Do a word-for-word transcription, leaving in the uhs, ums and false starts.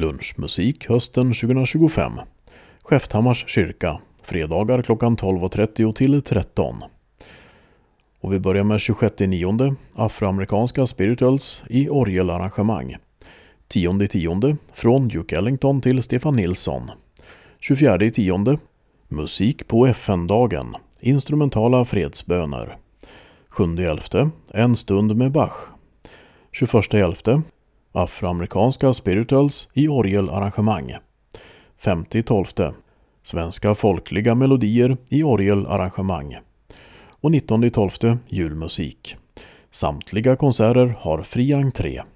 Lunchmusik hösten tjugohundratjugofem. Skäfthammars kyrka, fredagar klockan tolv och trettio till tretton. Och vi börjar med tjugosjätte nionde, afroamerikanska spirituals i orgelarrangemang. tionde tionde, från Duke Ellington till Stefan Nilsson. tjugofjärde tionde, musik på F N-dagen, instrumentala fredsböner. sjunde elfte, en stund med Bach. tjugoförsta elfte, afroamerikanska spirituals i orgelarrangemang. femte tolfte, svenska folkliga melodier i orgelarrangemang. Och nittonde tolfte, julmusik. Samtliga konserter har fri entré.